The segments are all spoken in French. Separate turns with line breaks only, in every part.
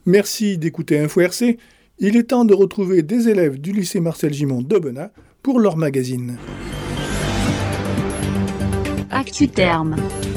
Merci d'écouter Info RC. Il est temps de retrouver des élèves du lycée Marcel Gimond d'Aubenas pour leur magazine.
ActuTerme.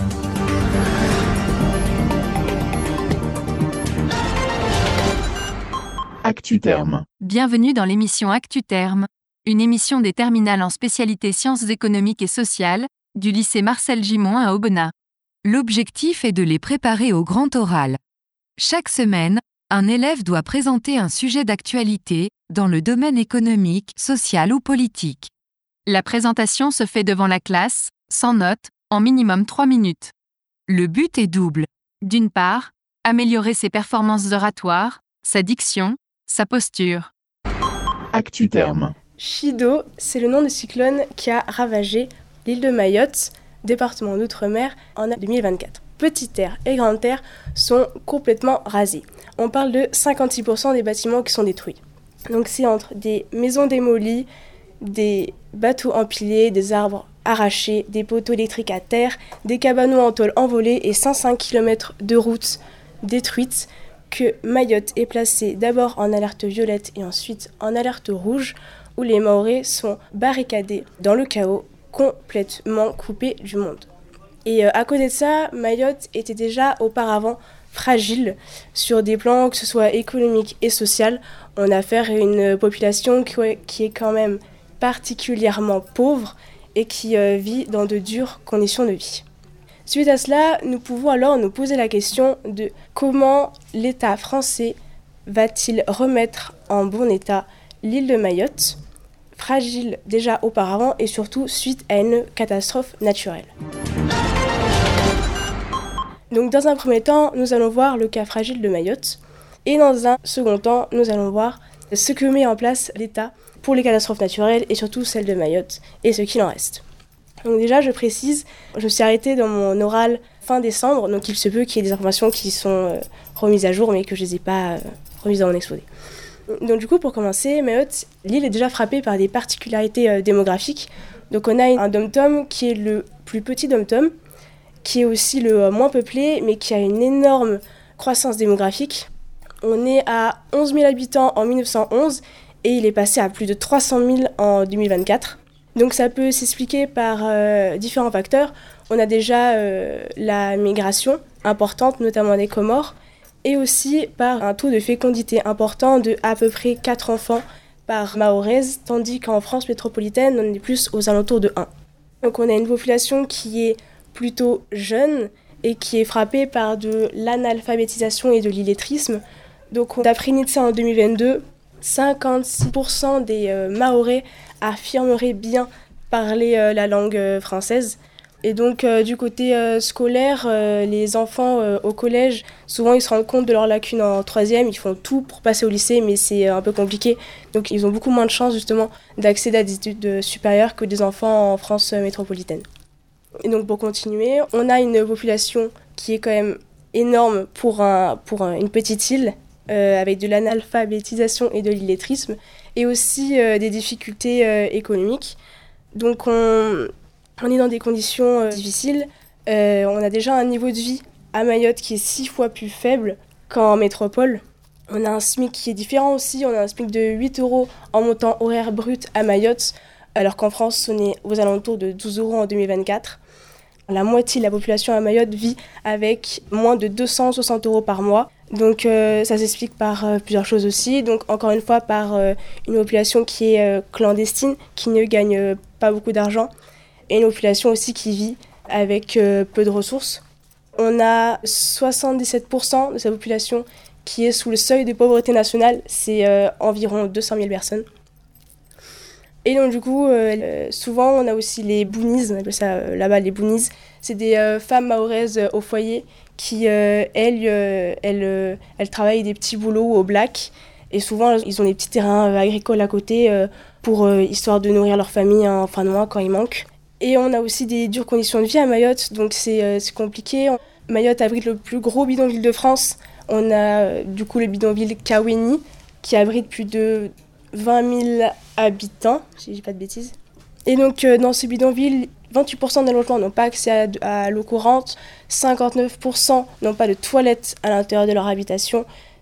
ActuTerme.
Bienvenue dans l'émission ActuTerme, une émission des terminales en spécialité sciences économiques et sociales du lycée Marcel Gimond à Aubenas. L'objectif est de les préparer au grand oral. Chaque semaine, un élève doit présenter un sujet d'actualité dans le domaine économique, social ou politique. La présentation se fait devant la classe, sans notes, en minimum 3 minutes. Le but est double. D'une part, améliorer ses performances oratoires, sa diction, sa posture.
ActuTerme.
Chido, c'est le nom du cyclone qui a ravagé l'île de Mayotte, département d'outre-mer, en 2024. Petite Terre et Grande Terre sont complètement rasés. On parle de 56% des bâtiments qui sont détruits. Donc c'est entre des maisons démolies, des bateaux empilés, des arbres arrachés, des poteaux électriques à terre, des cabanos en tôle envolés et 105 km de routes détruites que Mayotte est placée d'abord en alerte violette et ensuite en alerte rouge, où les Mahorais sont barricadés dans le chaos, complètement coupés du monde. Et à côté de ça, Mayotte était déjà auparavant fragile sur des plans que ce soit économique et social. On a affaire à une population qui est quand même particulièrement pauvre et qui vit dans de dures conditions de vie. Suite à cela, nous pouvons alors nous poser la question de comment l'État français va-t-il remettre en bon état l'île de Mayotte, fragile déjà auparavant et surtout suite à une catastrophe naturelle. Donc dans un premier temps, nous allons voir le cas fragile de Mayotte et dans un second temps, nous allons voir ce que met en place l'État pour les catastrophes naturelles et surtout celles de Mayotte et ce qu'il en reste. Donc déjà, je précise, je me suis arrêtée dans mon oral fin décembre, donc il se peut qu'il y ait des informations qui sont remises à jour mais que je ne les ai pas remises dans mon exposé. Donc du coup, pour commencer, Mayotte, l'île est déjà frappée par des particularités démographiques. Donc on a un dom-tom qui est le plus petit dom-tom, qui est aussi le moins peuplé, mais qui a une énorme croissance démographique. On est à 11 000 habitants en 1911 et il est passé à plus de 300 000 en 2024. Donc ça peut s'expliquer par différents facteurs. On a déjà la migration importante, notamment des Comores, et aussi par un taux de fécondité important de à peu près 4 enfants par Mahoraise, tandis qu'en France métropolitaine, on est plus aux alentours de 1. Donc on a une population qui est plutôt jeune et qui est frappée par de l'analphabétisation et de l'illettrisme. Donc d'après NIDSA en 2022, 56% des Mahorais affirmeraient bien parler la langue française. Et donc du côté scolaire, les enfants au collège, souvent ils se rendent compte de leurs lacunes en troisième, ils font tout pour passer au lycée, mais c'est un peu compliqué. Donc ils ont beaucoup moins de chances justement d'accéder à des études supérieures que des enfants en France métropolitaine. Et donc pour continuer, on a une population qui est quand même énorme pour une petite île, avec de l'analphabétisation et de l'illettrisme, et aussi des difficultés économiques. Donc on est dans des conditions difficiles. On a déjà un niveau de vie à Mayotte qui est 6 fois plus faible qu'en métropole. On a un SMIC qui est différent aussi. On a un SMIC de 8 € en montant horaire brut à Mayotte, alors qu'en France, on est aux alentours de 12 € en 2024. La moitié de la population à Mayotte vit avec moins de 260 € par mois. Donc ça s'explique par plusieurs choses aussi. Donc encore une fois par une population qui est clandestine, qui ne gagne pas beaucoup d'argent, et une population aussi qui vit avec peu de ressources. On a 77% de sa population qui est sous le seuil de pauvreté nationale, c'est environ 200 000 personnes. Et donc du coup, souvent on a aussi les bounies, on appelle ça là-bas les bounies. C'est des femmes mahoraises au foyer qui, elles travaillent des petits boulots au black. Et souvent, ils ont des petits terrains agricoles à côté histoire de nourrir leur famille en fin de mois quand il manque. Et on a aussi des dures conditions de vie à Mayotte, donc c'est compliqué. Mayotte abrite le plus gros bidonville de France. On a du coup le bidonville Kaweni qui abrite plus de 20 000 habitants, si je dis pas de bêtises. Et donc dans ce bidonville, 28% des logements n'ont pas accès à l'eau courante, 59% n'ont pas de toilettes à l'intérieur de leur habitation,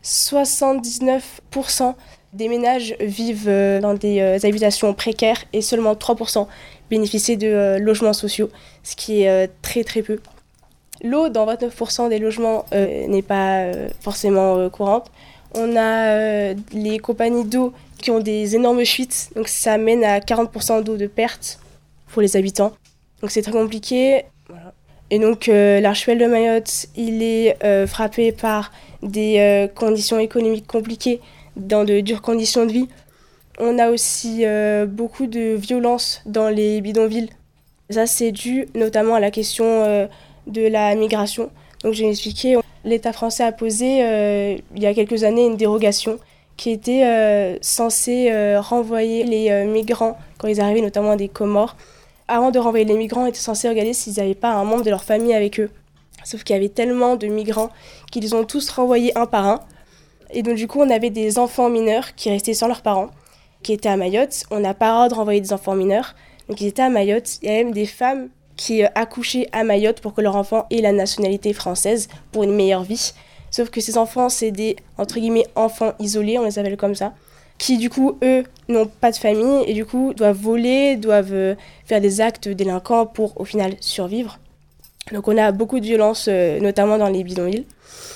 79% des ménages vivent dans des habitations précaires et seulement 3% bénéficient de logements sociaux, ce qui est très très peu. L'eau, dans 29% des logements, n'est pas forcément courante. On a les compagnies d'eau qui ont des énormes fuites, donc ça mène à 40% d'eau de perte pour les habitants. Donc c'est très compliqué. Voilà. Et donc l'archipel de Mayotte, il est frappé par des conditions économiques compliquées, dans de dures conditions de vie. On a aussi beaucoup de violence dans les bidonvilles. Ça, c'est dû notamment à la question de la migration. Donc, je vais expliquer. L'État français a posé, il y a quelques années, une dérogation qui était censée renvoyer les migrants quand ils arrivaient, notamment des Comores. Avant de renvoyer les migrants, ils étaient censés regarder s'ils n'avaient pas un membre de leur famille avec eux. Sauf qu'il y avait tellement de migrants qu'ils ont tous renvoyés un par un. Et donc, du coup, on avait des enfants mineurs qui restaient sans leurs parents, qui étaient à Mayotte. On n'a pas le droit de renvoyer des enfants mineurs. Donc, ils étaient à Mayotte. Il y a même des femmes qui accouchaient à Mayotte pour que leur enfant ait la nationalité française pour une meilleure vie. Sauf que ces enfants, c'est des, entre guillemets, enfants isolés, on les appelle comme ça, qui, du coup, eux, n'ont pas de famille et, du coup, doivent voler, doivent faire des actes délinquants pour, au final, survivre. Donc, on a beaucoup de violence, notamment dans les bidonvilles.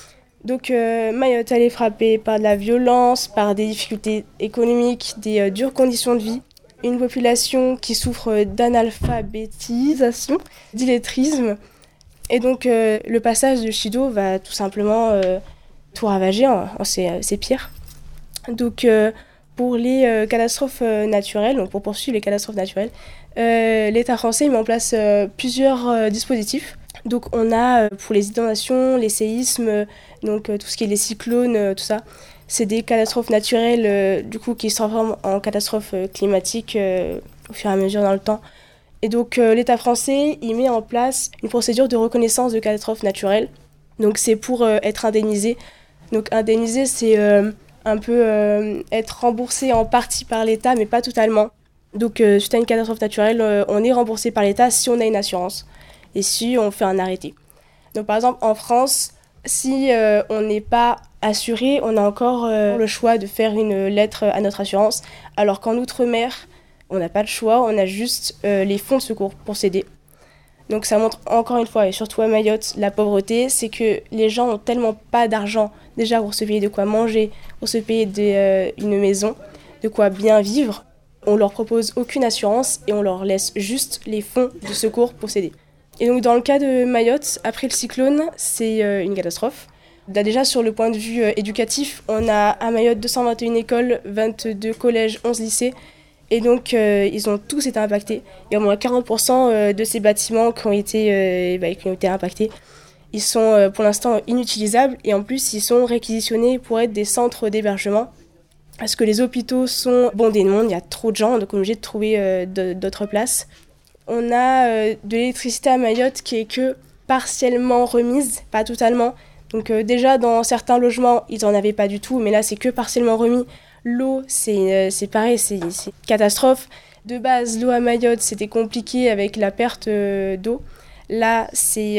Donc Mayotte, elle est frappée par de la violence, par des difficultés économiques, des dures conditions de vie. Une population qui souffre d'analphabétisation, d'illettrisme. Et donc le passage de Chido va tout simplement tout ravager, c'est pire. Donc pour les catastrophes naturelles, donc pour poursuivre les catastrophes naturelles, l'État français met en place plusieurs dispositifs. Donc on a pour les inondations, les séismes, donc tout ce qui est les cyclones, tout ça. C'est des catastrophes naturelles du coup qui se transforment en catastrophes climatiques au fur et à mesure dans le temps. Et donc l'État français, il met en place une procédure de reconnaissance de catastrophes naturelles. Donc c'est pour être indemnisé. Donc indemnisé, c'est un peu être remboursé en partie par l'État, mais pas totalement. Donc suite à une catastrophe naturelle, on est remboursé par l'État si on a une assurance. Et si on fait un arrêté. Donc par exemple en France, si on n'est pas assuré, on a encore le choix de faire une lettre à notre assurance, alors qu'en Outre-mer, on n'a pas le choix, on a juste les fonds de secours pour s'aider. Donc ça montre encore une fois, et surtout à Mayotte, la pauvreté, c'est que les gens n'ont tellement pas d'argent déjà pour se payer de quoi manger, pour se payer une maison, de quoi bien vivre. On leur propose aucune assurance et on leur laisse juste les fonds de secours pour s'aider. Et donc dans le cas de Mayotte, après le cyclone, c'est une catastrophe. Déjà sur le point de vue éducatif, on a à Mayotte 221 écoles, 22 collèges, 11 lycées. Et donc ils ont tous été impactés. Il y a au moins 40% de ces bâtiments qui ont été impactés. Ils sont pour l'instant inutilisables et en plus ils sont réquisitionnés pour être des centres d'hébergement. Parce que les hôpitaux sont bondés de monde, il y a trop de gens, donc on est obligé de trouver d'autres places. On a de l'électricité à Mayotte qui est que partiellement remise, pas totalement. Donc déjà, dans certains logements, ils n'en avaient pas du tout, mais là, c'est que partiellement remis. L'eau, c'est pareil, c'est une catastrophe. De base, l'eau à Mayotte, c'était compliqué avec la perte d'eau. Là,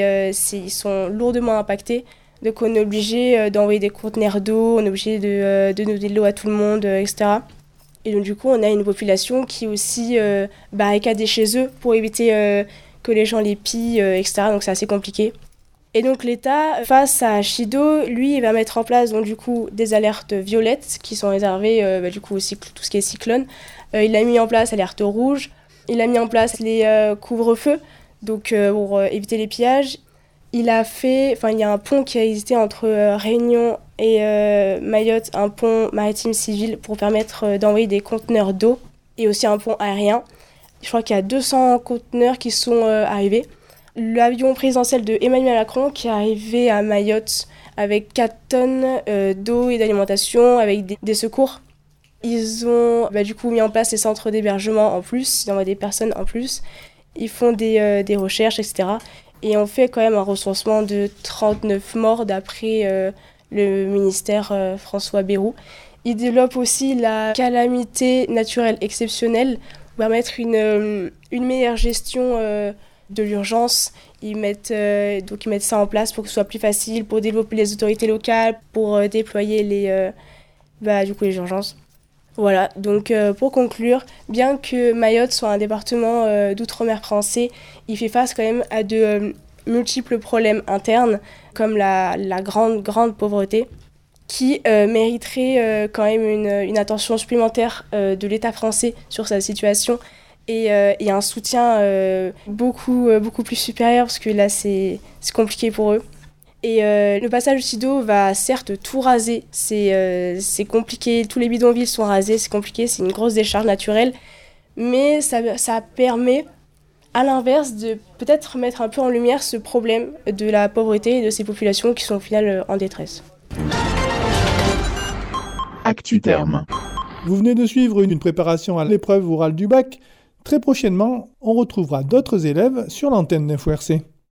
ils sont lourdement impactés. Donc on est obligé d'envoyer des conteneurs d'eau, on est obligé de donner de l'eau à tout le monde, etc. Et donc du coup, on a une population qui est aussi barricadée chez eux pour éviter que les gens les pillent, etc. Donc c'est assez compliqué. Et donc l'État, face à Chido, lui, il va mettre en place donc, du coup, des alertes violettes qui sont réservées du coup, aussi tout ce qui est cyclone. Il a mis en place l'alerte rouge, il a mis en place les couvre-feux donc, pour éviter les pillages. Il y a un pont qui a existé entre Réunion et Mayotte, un pont maritime civil pour permettre d'envoyer des conteneurs d'eau et aussi un pont aérien. Je crois qu'il y a 200 conteneurs qui sont arrivés. L'avion présidentiel de Emmanuel Macron qui est arrivé à Mayotte avec 4 tonnes d'eau et d'alimentation avec des secours. Ils ont du coup mis en place des centres d'hébergement en plus, ils envoient des personnes en plus. Ils font des recherches, etc. Et on fait quand même un recensement de 39 morts d'après le ministère François Bayrou. Il développe aussi la calamité naturelle exceptionnelle pour permettre une meilleure gestion de l'urgence. Ils mettent ça en place pour que ce soit plus facile, pour développer les autorités locales, pour déployer les urgences. Voilà, donc pour conclure, bien que Mayotte soit un département d'outre-mer français, il fait face quand même à de multiples problèmes internes, comme la grande pauvreté, qui mériterait quand même une attention supplémentaire de l'État français sur sa situation et un soutien beaucoup plus supérieur, parce que là c'est compliqué pour eux. Et le passage du Sido va certes tout raser, c'est compliqué, tous les bidonvilles sont rasés, c'est compliqué, c'est une grosse décharge naturelle, mais ça permet à l'inverse de peut-être mettre un peu en lumière ce problème de la pauvreté et de ces populations qui sont au final en détresse.
ActuTerme.
Vous venez de suivre une préparation à l'épreuve orale du bac. Très prochainement, on retrouvera d'autres élèves sur l'antenne d'Info RC.